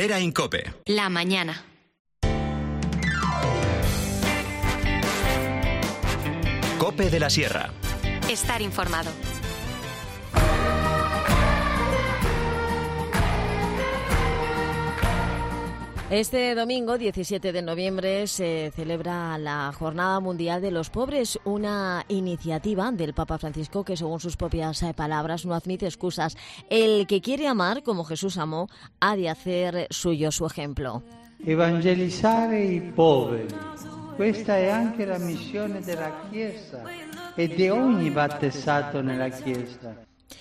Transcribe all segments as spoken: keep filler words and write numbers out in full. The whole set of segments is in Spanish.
Herrera en COPE. La mañana. COPE de la Sierra. Estar informado. Este domingo, diecisiete de noviembre, se celebra la Jornada Mundial de los Pobres, una iniciativa del Papa Francisco que, según sus propias palabras, no admite excusas. El que quiere amar como Jesús amó ha de hacer suyo su ejemplo. Evangelizzare i poveri. Questa è anche la missione della Chiesa e di ogni battezzato nella Chiesa.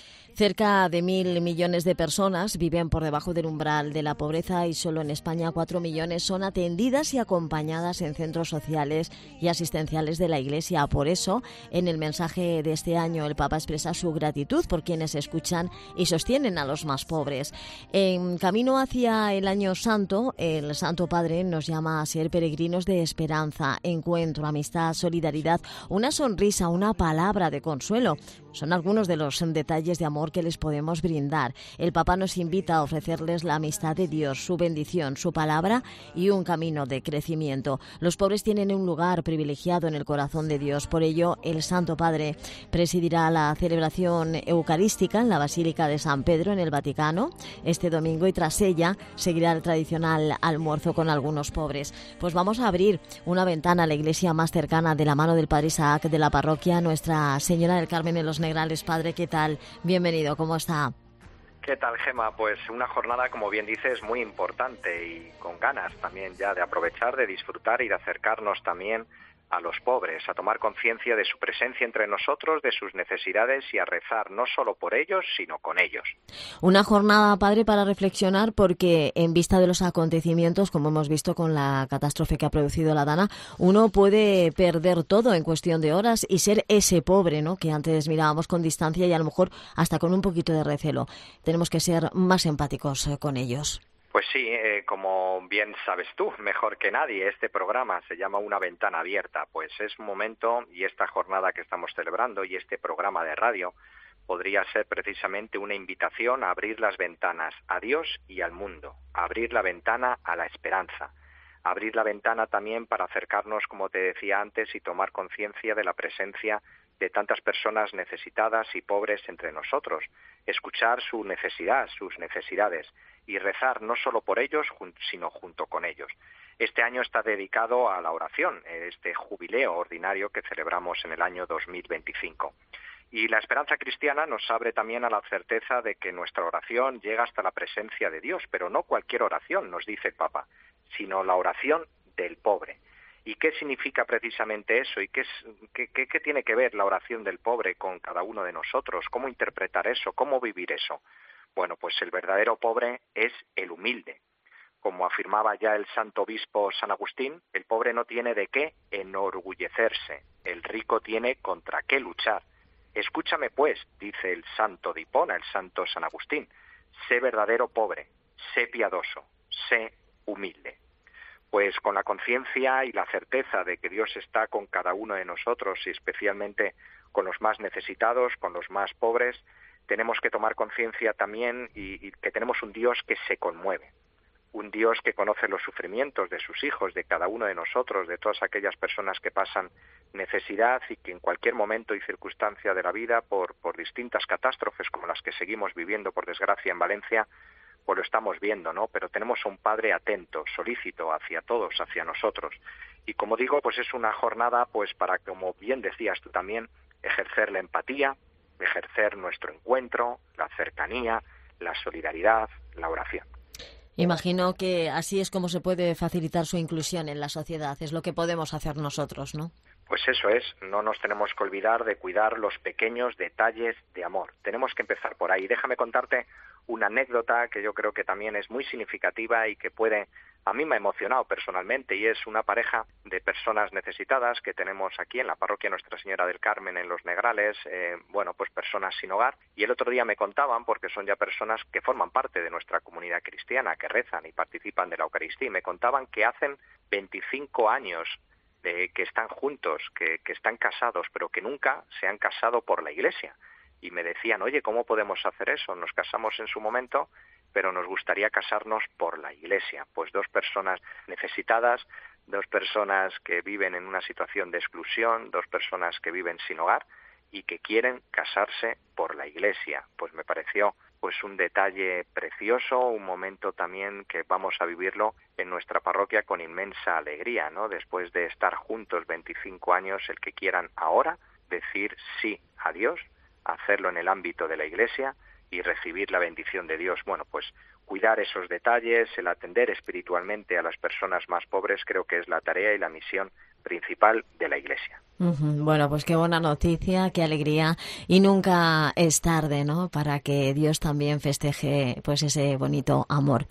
Cerca de mil millones de personas viven por debajo del umbral de la pobreza y solo en España cuatro millones son atendidas y acompañadas en centros sociales y asistenciales de la Iglesia. Por eso, en el mensaje de este año, el Papa expresa su gratitud por quienes escuchan y sostienen a los más pobres. En camino hacia el Año Santo, el Santo Padre nos llama a ser peregrinos de esperanza, encuentro, amistad, solidaridad, una sonrisa, una palabra de consuelo. Son algunos de los detalles de amor que les podemos brindar. El Papa nos invita a ofrecerles la amistad de Dios, su bendición, su palabra y un camino de crecimiento. Los pobres tienen un lugar privilegiado en el corazón de Dios. Por ello, el Santo Padre presidirá la celebración eucarística en la Basílica de San Pedro en el Vaticano este domingo y tras ella seguirá el tradicional almuerzo con algunos pobres. Pues vamos a abrir una ventana a la iglesia más cercana de la mano del Padre Isaac de la parroquia Nuestra Señora del Carmen en Los Negrales. Padre, ¿qué tal? Bienvenido, ¿cómo está? ¿Qué tal, Gema? Pues una jornada, como bien dices, muy importante y con ganas también ya de aprovechar, de disfrutar y de acercarnos también a los pobres, a tomar conciencia de su presencia entre nosotros, de sus necesidades y a rezar no solo por ellos, sino con ellos. Una jornada, Padre, para reflexionar porque en vista de los acontecimientos, como hemos visto con la catástrofe que ha producido la Dana, uno puede perder todo en cuestión de horas y ser ese pobre, ¿no?, que antes mirábamos con distancia y a lo mejor hasta con un poquito de recelo. Tenemos que ser más empáticos con ellos. Pues sí, eh, como bien sabes tú, mejor que nadie, este programa se llama Una Ventana Abierta. Pues es un momento, y esta jornada que estamos celebrando y este programa de radio podría ser precisamente una invitación a abrir las ventanas a Dios y al mundo, a abrir la ventana a la esperanza, a abrir la ventana también para acercarnos, como te decía antes, y tomar conciencia de la presencia de tantas personas necesitadas y pobres entre nosotros, escuchar su necesidad, sus necesidades, y rezar no solo por ellos, sino junto con ellos. Este año está dedicado a la oración, este jubileo ordinario que celebramos en el año dos mil veinticinco. Y la esperanza cristiana nos abre también a la certeza de que nuestra oración llega hasta la presencia de Dios, pero no cualquier oración, nos dice el Papa, sino la oración del pobre. ¿Y qué significa precisamente eso? ¿Y qué, es, qué, qué, qué tiene que ver la oración del pobre con cada uno de nosotros? ¿Cómo interpretar eso? ¿Cómo vivir eso? Bueno, pues el verdadero pobre es el humilde. Como afirmaba ya el santo obispo San Agustín, el pobre no tiene de qué enorgullecerse, el rico tiene contra qué luchar. Escúchame pues, dice el santo de Hipona, el santo San Agustín, sé verdadero pobre, sé piadoso, sé humilde. Pues con la conciencia y la certeza de que Dios está con cada uno de nosotros y especialmente con los más necesitados, con los más pobres, tenemos que tomar conciencia también y, y que tenemos un Dios que se conmueve, un Dios que conoce los sufrimientos de sus hijos, de cada uno de nosotros, de todas aquellas personas que pasan necesidad y que en cualquier momento y circunstancia de la vida, por, por distintas catástrofes como las que seguimos viviendo, por desgracia, en Valencia, pues lo estamos viendo, ¿no? Pero tenemos a un Padre atento, solícito hacia todos, hacia nosotros. Y como digo, pues es una jornada pues para, como bien decías tú también, ejercer la empatía, ejercer nuestro encuentro, la cercanía, la solidaridad, la oración. Imagino que así es como se puede facilitar su inclusión en la sociedad, es lo que podemos hacer nosotros, ¿no? Pues eso es, no nos tenemos que olvidar de cuidar los pequeños detalles de amor. Tenemos que empezar por ahí. Déjame contarte una anécdota que yo creo que también es muy significativa y que puede, a mí me ha emocionado personalmente, y es una pareja de personas necesitadas que tenemos aquí en la parroquia Nuestra Señora del Carmen en Los Negrales, eh, bueno, pues personas sin hogar, y el otro día me contaban, porque son ya personas que forman parte de nuestra comunidad cristiana, que rezan y participan de la Eucaristía, y me contaban que hacen veinticinco años de que están juntos, que, que están casados, pero que nunca se han casado por la Iglesia. Y me decían, oye, ¿cómo podemos hacer eso? Nos casamos en su momento pero nos gustaría casarnos por la Iglesia, pues dos personas necesitadas, dos personas que viven en una situación de exclusión, dos personas que viven sin hogar y que quieren casarse por la Iglesia. Pues me pareció pues un detalle precioso, un momento también que vamos a vivirlo en nuestra parroquia con inmensa alegría, ¿no? Después de estar juntos veinticinco años, el que quieran ahora decir sí a Dios, hacerlo en el ámbito de la Iglesia y recibir la bendición de Dios. Bueno, pues cuidar esos detalles, el atender espiritualmente a las personas más pobres, creo que es la tarea y la misión principal de la Iglesia. Uh-huh. Bueno, pues qué buena noticia, qué alegría, y nunca es tarde, ¿no?, para que Dios también festeje pues ese bonito amor.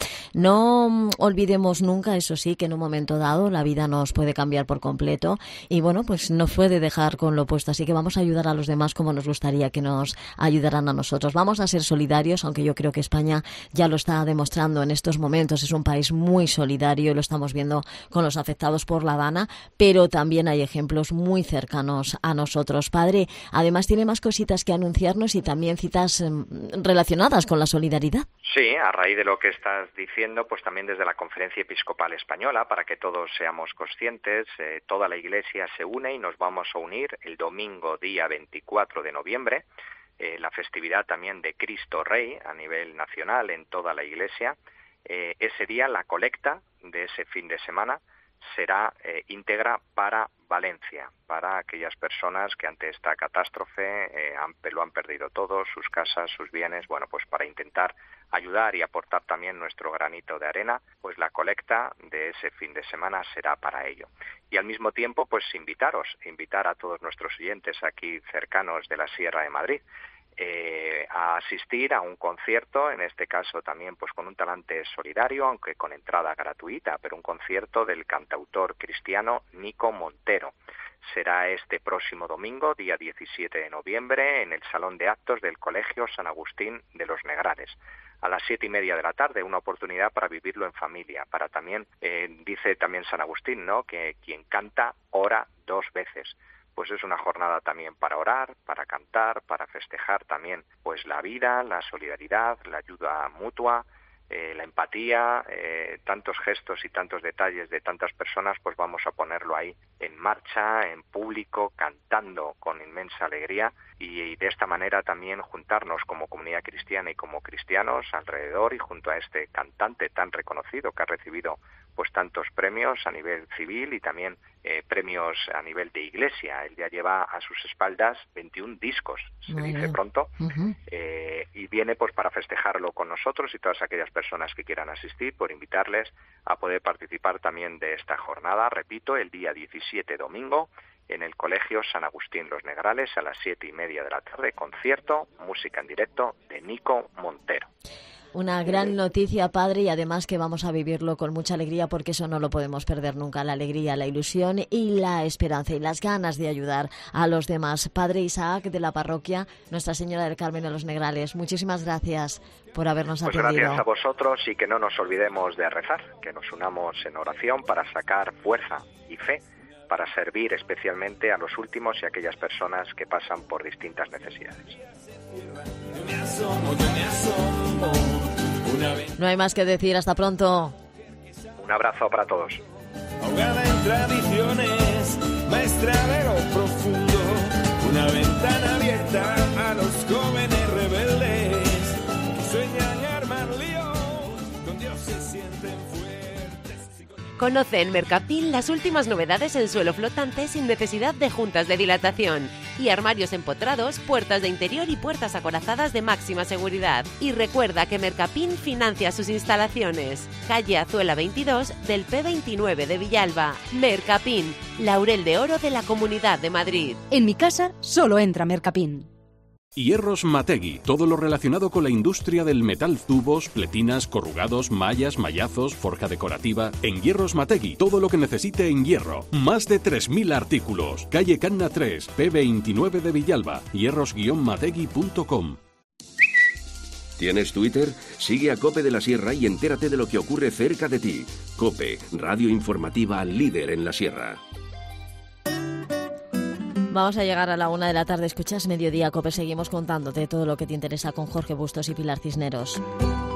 No olvidemos nunca, eso sí, que en un momento dado la vida nos puede cambiar por completo y bueno, pues nos puede dejar con lo opuesto, así que vamos a ayudar a los demás como nos gustaría que nos ayudaran a nosotros. Vamos a ser solidarios, aunque yo creo que España ya lo está demostrando en estos momentos, es un país muy solidario y lo estamos viendo con los afectados por la Dana, pero también hay ejemplos muy cercanos a nosotros. Padre, además tiene más cositas que anunciarnos y también citas eh, relacionadas con la solidaridad. Sí, a raíz de lo que estás diciendo, pues también desde la Conferencia Episcopal Española, para que todos seamos conscientes, eh, toda la Iglesia se une y nos vamos a unir el domingo día veinticuatro de noviembre, eh, la festividad también de Cristo Rey a nivel nacional en toda la Iglesia. Eh, ese día la colecta de ese fin de semana será eh, íntegra para Valencia, para aquellas personas que ante esta catástrofe eh, han, lo han perdido todo, sus casas, sus bienes. Bueno, pues para intentar ayudar y aportar también nuestro granito de arena, pues la colecta de ese fin de semana será para ello. Y al mismo tiempo, pues invitaros, invitar a todos nuestros oyentes aquí cercanos de la Sierra de Madrid, Eh, a asistir a un concierto, en este caso también pues con un talante solidario, aunque con entrada gratuita, pero un concierto del cantautor cristiano Nico Montero. Será este próximo domingo, día diecisiete de noviembre, en el Salón de Actos del Colegio San Agustín de los Negrales. A las siete y media de la tarde, una oportunidad para vivirlo en familia, para también, eh, dice también San Agustín, ¿no?, que quien canta ora dos veces. Pues es una jornada también para orar, para cantar, para festejar también pues la vida, la solidaridad, la ayuda mutua, eh, la empatía, eh, tantos gestos y tantos detalles de tantas personas, pues vamos a ponerlo ahí en marcha, en público, cantando con inmensa alegría y, y de esta manera también juntarnos como comunidad cristiana y como cristianos alrededor y junto a este cantante tan reconocido que ha recibido pues tantos premios a nivel civil y también eh, premios a nivel de iglesia. Él ya lleva a sus espaldas veintiún discos, se Muy dice bien. pronto, uh-huh. eh, y viene pues para festejarlo con nosotros y todas aquellas personas que quieran asistir, por invitarles a poder participar también de esta jornada, repito, el día diecisiete, domingo, en el Colegio San Agustín Los Negrales a las siete y media de la tarde, concierto, música en directo de Nico Montero. Una gran noticia, padre, y además que vamos a vivirlo con mucha alegría porque eso no lo podemos perder nunca, la alegría, la ilusión y la esperanza y las ganas de ayudar a los demás. Padre Isaac de la parroquia Nuestra Señora del Carmen de los Negrales, muchísimas gracias por habernos pues atendido. Gracias a vosotros y que no nos olvidemos de rezar, que nos unamos en oración para sacar fuerza y fe para servir especialmente a los últimos y a aquellas personas que pasan por distintas necesidades. No hay más que decir, hasta pronto. Un abrazo para todos. Ahogada en tradiciones, maestra de lo profundo, una ventana abierta a los jóvenes rebeldes que sueñan armar lío, con Dios se sienten fuertes. Conoce en Mercapil las últimas novedades en suelo flotante sin necesidad de juntas de dilatación y armarios empotrados, puertas de interior y puertas acorazadas de máxima seguridad. Y recuerda que Mercapin financia sus instalaciones. Calle Azuela veintidós del P veintinueve de Villalba. Mercapin, laurel de oro de la Comunidad de Madrid. En mi casa solo entra Mercapin. Hierros Mategui, todo lo relacionado con la industria del metal, tubos, pletinas, corrugados, mallas, mallazos, forja decorativa. En Hierros Mategui, todo lo que necesite en hierro. Más de tres mil artículos. Calle Canna tres, P veintinueve de Villalba. hierros guion mategui punto com. ¿Tienes Twitter? Sigue a COPE de la Sierra y entérate de lo que ocurre cerca de ti. COPE, radio informativa líder en la Sierra. Vamos a llegar a la una de la tarde. Escuchas Mediodía COPE. Seguimos contándote todo lo que te interesa con Jorge Bustos y Pilar Cisneros.